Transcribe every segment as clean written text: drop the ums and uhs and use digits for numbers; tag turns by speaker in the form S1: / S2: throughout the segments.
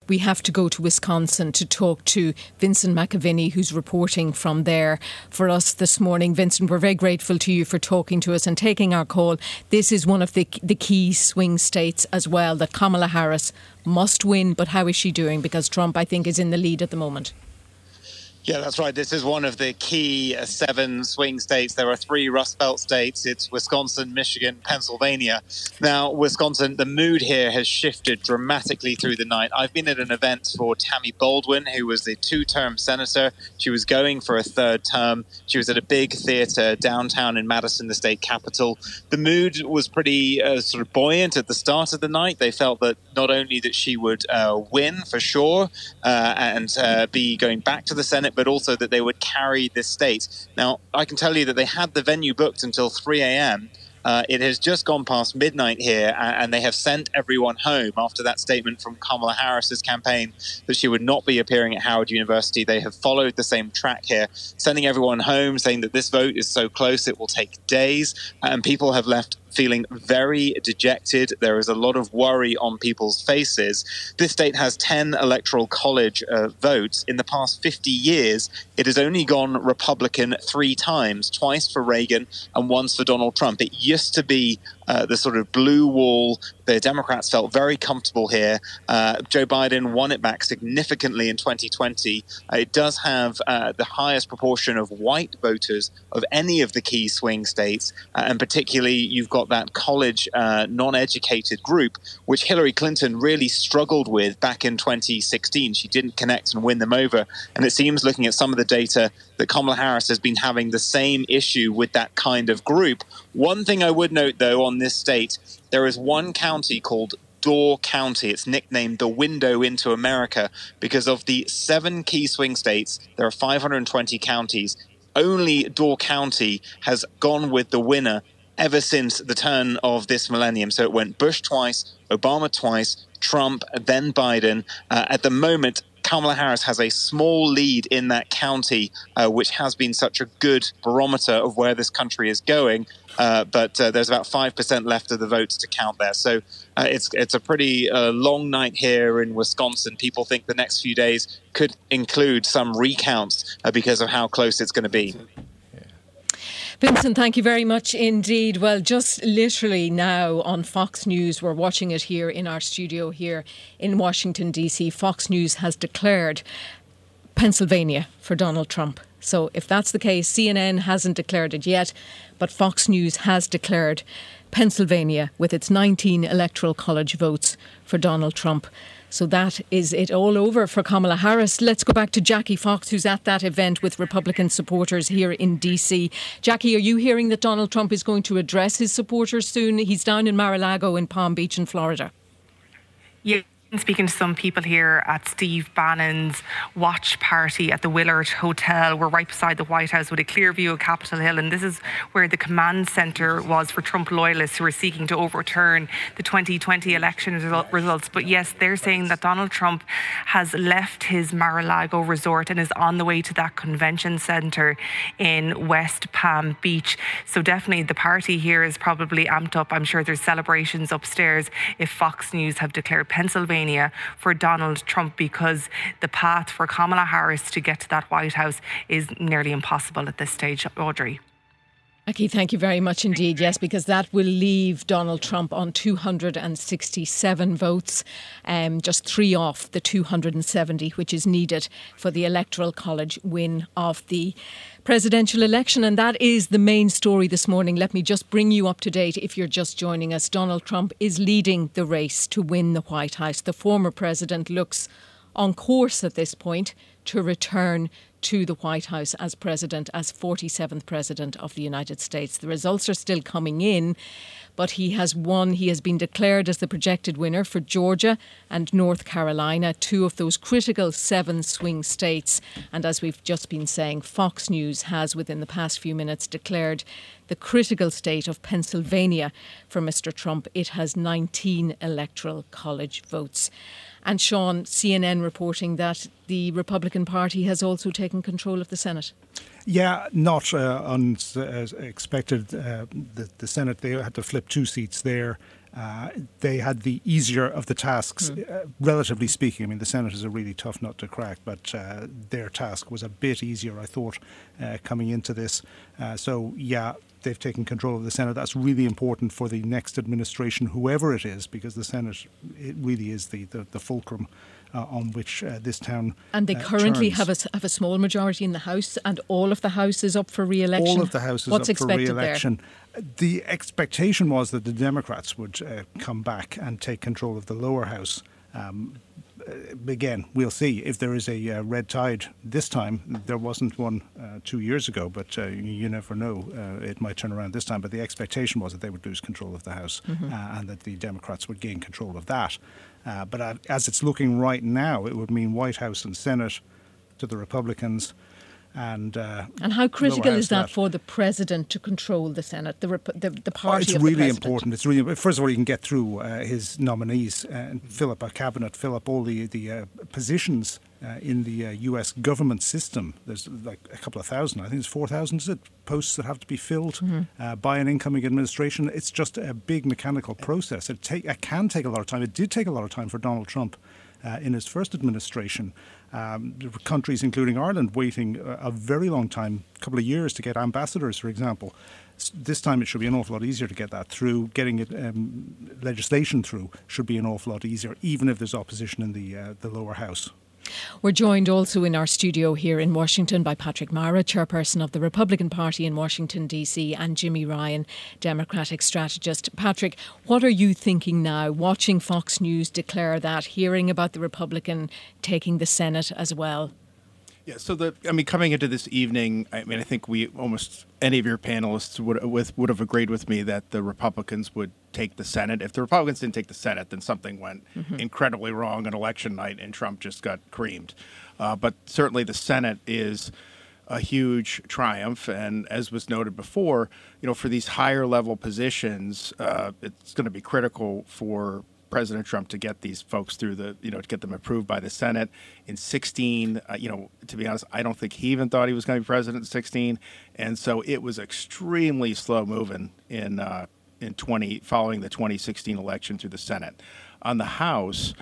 S1: we have to go to Wisconsin to talk to Vincent McAvinney, who's reporting from there for us this morning. Vincent, we're very grateful to you for talking to us and taking our call. This is one of the key swing states as well that Kamala Harris must win. But how is she doing? Because Trump, I think, is in the lead at the moment.
S2: Yeah, that's right. This is one of the key 7 swing states. There are 3 Rust Belt states. It's Wisconsin, Michigan, Pennsylvania. Now, Wisconsin, the mood here has shifted dramatically through the night. I've been at an event for Tammy Baldwin, who was the 2-term senator. She was going for a 3rd term. She was at a big theater downtown in Madison, the state capital. The mood was pretty sort of buoyant at the start of the night. They felt that not only that she would win for sure and be going back to the Senate, but also that they would carry this state. Now, I can tell you that they had the venue booked until 3 a.m. It has just gone past midnight here, and they have sent everyone home after that statement from Kamala Harris's campaign that she would not be appearing at Howard University. They have followed the same track here, sending everyone home, saying that this vote is so close it will take days, and people have left feeling very dejected. There is a lot of worry on people's faces. This state has 10 electoral college votes. In the past 50 years, it has only gone Republican 3 times, twice for Reagan and once for Donald Trump. It used to be the sort of blue wall. The Democrats felt very comfortable here. Joe Biden won it back significantly in 2020. It does have the highest proportion of white voters of any of the key swing states, and particularly you've got that college non-educated group, which Hillary Clinton really struggled with back in 2016. She didn't connect and win them over. And it seems, looking at some of the data, that Kamala Harris has been having the same issue with that kind of group. One thing I would note, though, on this state, there is one county called Door County. It's nicknamed the window into America because of the 7 key swing states. There are 520 counties. Only Door County has gone with the winner ever since the turn of this millennium. So it went Bush twice, Obama twice, Trump, then Biden. At the moment, Kamala Harris has a small lead in that county, which has been such a good barometer of where this country is going. But there's about 5% left of the votes to count there. So it's a pretty long night here in Wisconsin. People think the next few days could include some recounts because of how close it's going to be.
S1: Vincent, thank you very much indeed. Well, just literally now on Fox News, we're watching it here in our studio here in Washington, D.C. Fox News has declared Pennsylvania for Donald Trump. So if that's the case, CNN hasn't declared it yet, but Fox News has declared Pennsylvania with its 19 electoral college votes for Donald Trump. So that is it all over for Kamala Harris. Let's go back to Jackie Fox, who's at that event with Republican supporters here in DC. Jackie, are you hearing that Donald Trump is going to address his supporters soon? He's down in Mar-a-Lago in Palm Beach in Florida.
S3: Yeah. Speaking to some people here at Steve Bannon's watch party at the Willard Hotel. We're right beside the White House with a clear view of Capitol Hill, and this is where the command centre was for Trump loyalists who are seeking to overturn the 2020 election results. But yes, they're saying that Donald Trump has left his Mar-a-Lago resort and is on the way to that convention centre in West Palm Beach. So definitely the party here is probably amped up. I'm sure there's celebrations upstairs if Fox News have declared Pennsylvania for Donald Trump, because the path for Kamala Harris to get to that White House is nearly impossible at this stage. Audrey.
S1: Jackie, thank you very much indeed. Yes, because that will leave Donald Trump on 267 votes, just 3 off the 270 which is needed for the Electoral College win of the presidential election. And that is the main story this morning. Let me just bring you up to date if you're just joining us. Donald Trump is leading the race to win the White House. The former president looks on course at this point to return to the White House as president, as 47th president of the United States. The results are still coming in, but he has won. He has been declared as the projected winner for Georgia and North Carolina, 2 of those critical 7 swing states. And as we've just been saying, Fox News has, within the past few minutes, declared the critical state of Pennsylvania for Mr. Trump. It has 19 electoral college votes. And Sean, CNN reporting that the Republican Party has also taken control of the Senate.
S4: Yeah, not unexpected. The Senate, they had to flip 2 seats there. they had the easier of the tasks, relatively speaking. I mean, the Senate is a really tough nut to crack, but their task was a bit easier, I thought, coming into this. They've taken control of the Senate. That's really important for the next administration, whoever it is, because the Senate, it really is the fulcrum on which this town
S1: And they currently
S4: turns.
S1: have a small majority in the House, and all of the House is up for re-election.
S4: All of the House is
S1: What's
S4: up for
S1: expected
S4: re-election. The expectation was that the Democrats would come back and take control of the lower house. Again, we'll see if there is a red tide this time. There wasn't one 2 years ago, but you never know. It might turn around this time. But the expectation was that they would lose control of the House and that the Democrats would gain control of that. But as it's looking right now, it would mean White House and Senate to the Republicans. And
S1: how critical
S4: lower house
S1: is that for the president to control the Senate, the party
S4: it's
S1: of the president?
S4: really important. It's really, first of all, you can get through his nominees and fill up a cabinet, fill up all the positions in the U.S. government system. There's like a couple of thousand, I think it's 4,000, is it, posts that have to be filled by an incoming administration. It's just a big mechanical process. It can take a lot of time. It did take a lot of time for Donald Trump in his first administration. There were countries, including Ireland, waiting a very long time, a couple of years, to get ambassadors, for example. This time it should be an awful lot easier to get that through. Getting it, legislation through should be an awful lot easier, even if there's opposition in the lower house.
S1: We're joined also in our studio here in Washington by Patrick Mara, chairperson of the Republican Party in Washington, D.C., and Jimmy Ryan, Democratic strategist. Patrick, what are you thinking now, watching Fox News declare that, hearing about the Republican taking the Senate as well?
S5: Yeah, so coming into this evening, I think we almost any of your panelists would have agreed with me that the Republicans would take the Senate. If the Republicans didn't take the Senate, then something went incredibly wrong on election night, and Trump just got creamed. But certainly, the Senate is a huge triumph, and as was noted before, for these higher level positions, it's going to be critical for President Trump to get these folks through to get them approved by the Senate. In 2016, to be honest, I don't think he even thought he was going to be president in 2016. And so it was extremely slow moving following the 2016 election through the Senate. On the House,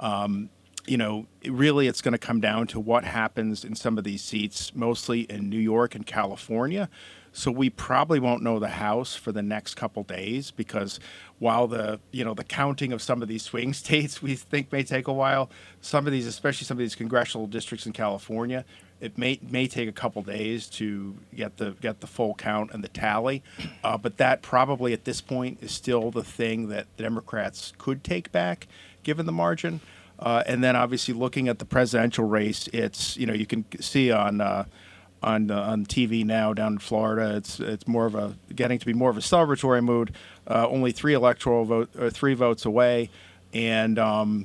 S5: really it's going to come down to what happens in some of these seats, mostly in New York and California. So we probably won't know the House for the next couple days, because while the counting of some of these swing states we think may take a while, especially some of these congressional districts in California, it may take a couple days to get the full count and the tally. But that probably at this point is still the thing that the Democrats could take back, given the margin. And then obviously looking at the presidential race, it's you can see on TV now down in Florida, it's getting to be more of a celebratory mood. Only 3 votes away, and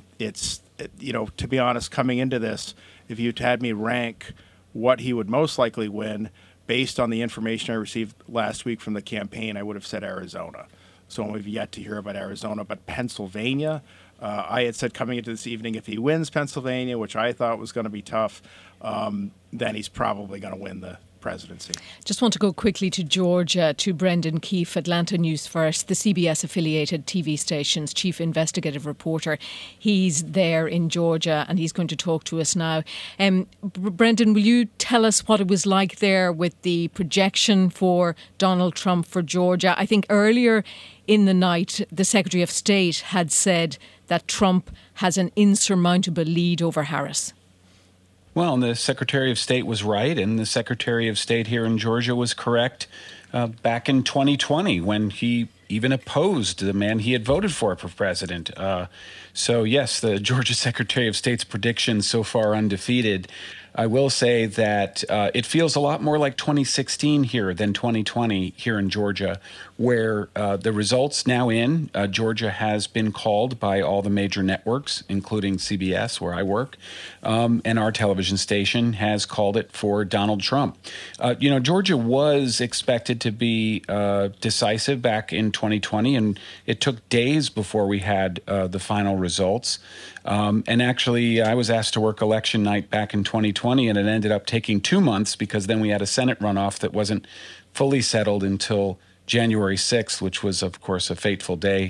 S5: to be honest, coming into this, if you'd had me rank what he would most likely win based on the information I received last week from the campaign, I would have said Arizona. So we've yet to hear about Arizona, but Pennsylvania. I had said coming into this evening, if he wins Pennsylvania, which I thought was going to be tough, then he's probably going to win the presidency.
S1: Just want to go quickly to Georgia, to Brendan Keefe, Atlanta News First, the CBS-affiliated TV station's chief investigative reporter. He's there in Georgia and he's going to talk to us now. Brendan, will you tell us what it was like there with the projection for Donald Trump for Georgia? I think earlier in the night, the Secretary of State had said that Trump has an insurmountable lead over Harris.
S6: Well, and the Secretary of State was right, and the Secretary of State here in Georgia was correct back in 2020 when he even opposed the man he had voted for president. So, yes, the Georgia Secretary of State's prediction so far undefeated. I will say that it feels a lot more like 2016 here than 2020 here in Georgia, where the results now in. Georgia has been called by all the major networks, including CBS, where I work, and our television station has called it for Donald Trump. Georgia was expected to be decisive back in 2020, and it took days before we had the final results. And actually, I was asked to work election night back in 2020, and it ended up taking 2 months because then we had a Senate runoff that wasn't fully settled until January 6th, which was, of course, a fateful day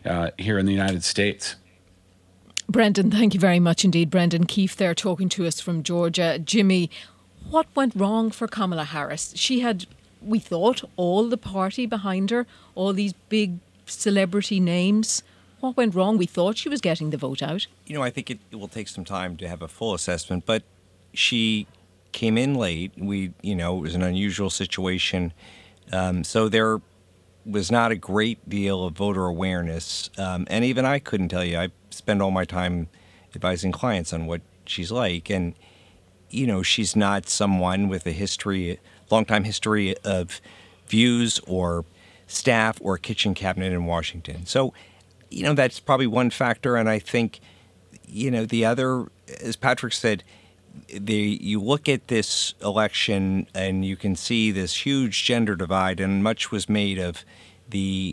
S6: here in the United States.
S1: Brendan, thank you very much indeed. Brendan Keefe there talking to us from Georgia. Jimmy, what went wrong for Kamala Harris? She had, we thought, all the party behind her, all these big celebrity names. What went wrong? We thought she was getting the vote out.
S7: I think it will take some time to have a full assessment, but she came in late. It was an unusual situation. So there was not a great deal of voter awareness. And even I couldn't tell you. I spend all my time advising clients on what she's like. And, she's not someone with a long-time history of views or staff or kitchen cabinet in Washington. So, that's probably one factor. And I think, the other, as Patrick said, you look at this election and you can see this huge gender divide, and much was made of the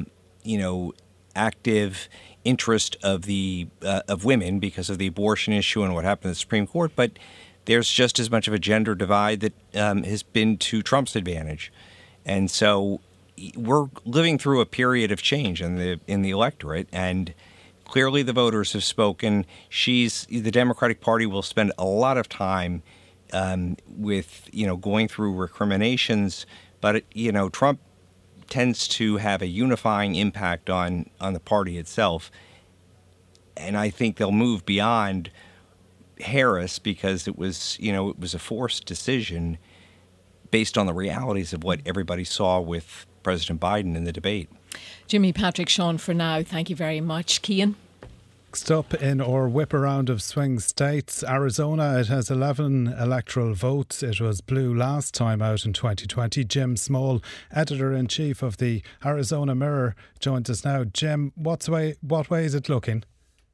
S7: active interest of of women because of the abortion issue and what happened in the Supreme Court. But there's just as much of a gender divide that has been to Trump's advantage, and so we're living through a period of change in the electorate, and clearly the voters have spoken. The Democratic Party will spend a lot of time with going through recriminations, but Trump tends to have a unifying impact on the party itself, and I think they'll move beyond Harris because it was a forced decision based on the realities of what everybody saw with President Biden in the debate.
S1: Jimmy, Patrick, Sean, for now, thank you very much. Cian?
S8: Next up in our whip around of swing states, Arizona, it has 11 electoral votes. It was blue last time out in 2020. Jim Small, editor-in-chief of the Arizona Mirror, joins us now. Jim, what way is it looking?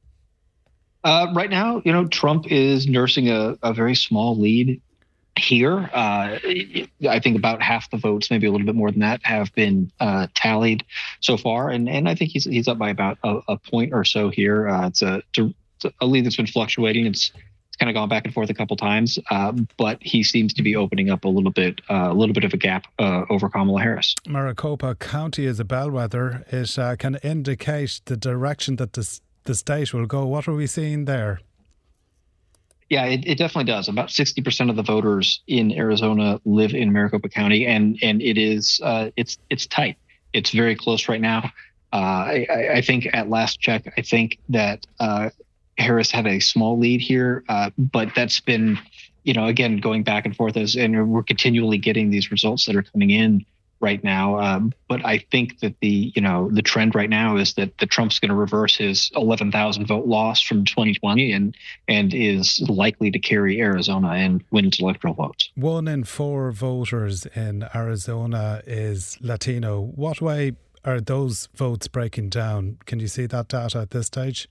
S9: Right now, Trump is nursing a very small lead here. I think about half the votes, maybe a little bit more than that, have been tallied so far, and I think he's up by about a point or so here. It's a lead that's been fluctuating. It's kind of gone back and forth a couple times, but he seems to be opening up a little bit of a gap over Kamala Harris.
S8: Maricopa County is a bellwether. It can indicate the direction that the state will go. What are we seeing there?
S9: Yeah, it definitely does. About 60% of the voters in Arizona live in Maricopa County, and it is it's tight. It's very close right now. I think at last check, I think that Harris had a small lead here, but that's been, again, going back and forth and we're continually getting these results that are coming in right now. But I think that the trend right now is that the Trump's going to reverse his 11,000 vote loss from 2020 and is likely to carry Arizona and win its electoral votes.
S8: 1 in 4 voters in Arizona is Latino. What way are those votes breaking down? Can you see that data at this stage?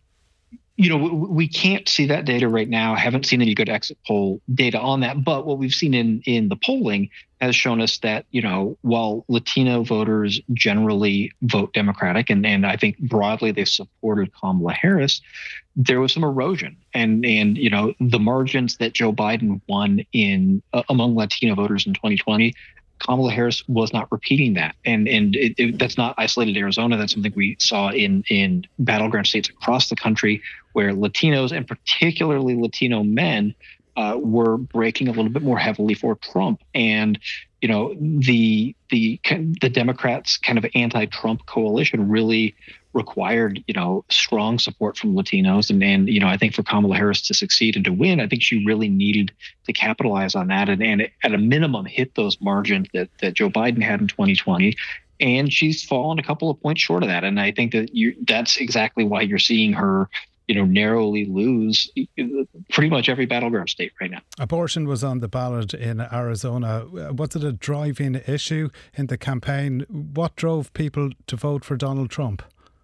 S9: We can't see that data right now. I haven't seen any good exit poll data on that. But what we've seen in the polling has shown us that, while Latino voters generally vote Democratic, and I think broadly they supported Kamala Harris, there was some erosion. And the margins that Joe Biden won in among Latino voters in 2020, Kamala Harris was not repeating that. And that's not isolated to Arizona. That's something we saw in battleground states across the country where Latinos, and particularly Latino men, were breaking a little bit more heavily for Trump. And, the Democrats' kind of anti-Trump coalition really required, strong support from Latinos. And I think for Kamala Harris to succeed and to win, I think she really needed to capitalize on that and at a minimum hit those margins that Joe Biden had in 2020. And she's fallen a couple of points short of that. And I think that that's exactly why you're seeing her, narrowly lose pretty much every battleground state right now.
S8: Abortion was on the ballot in Arizona. Was it a driving issue in the campaign? What drove people to vote for Donald Trump?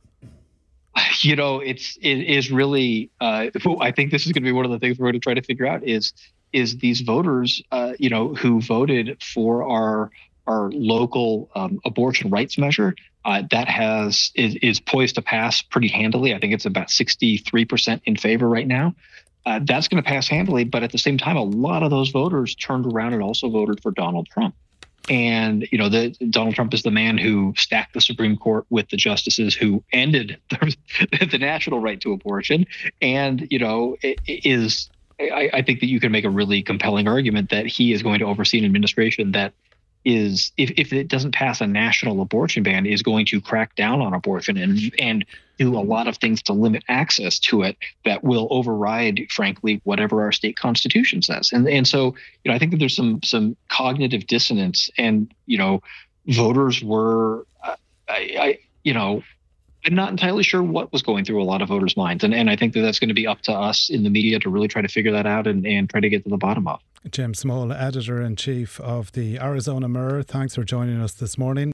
S9: It is really, I think this is going to be one of the things we're going to try to figure out is these voters, who voted for our local abortion rights measure, that is poised to pass pretty handily. I think it's about 63% in favor right now. That's going to pass handily. But at the same time, a lot of those voters turned around and also voted for Donald Trump. And, Donald Trump is the man who stacked the Supreme Court with the justices who ended the national right to abortion. And, I think that you can make a really compelling argument that he is going to oversee an administration that is, if it doesn't pass a national abortion ban, is going to crack down on abortion and do a lot of things to limit access to it that will override, frankly, whatever our state constitution says. And so, I think that there's some cognitive dissonance, and, voters were, I'm not entirely sure what was going through a lot of voters' minds. And I think that that's going to be up to us in the media to really try to figure that out and try to get to the bottom of.
S8: Jim Small, Editor-in-Chief of the Arizona Mirror, thanks for joining us this morning.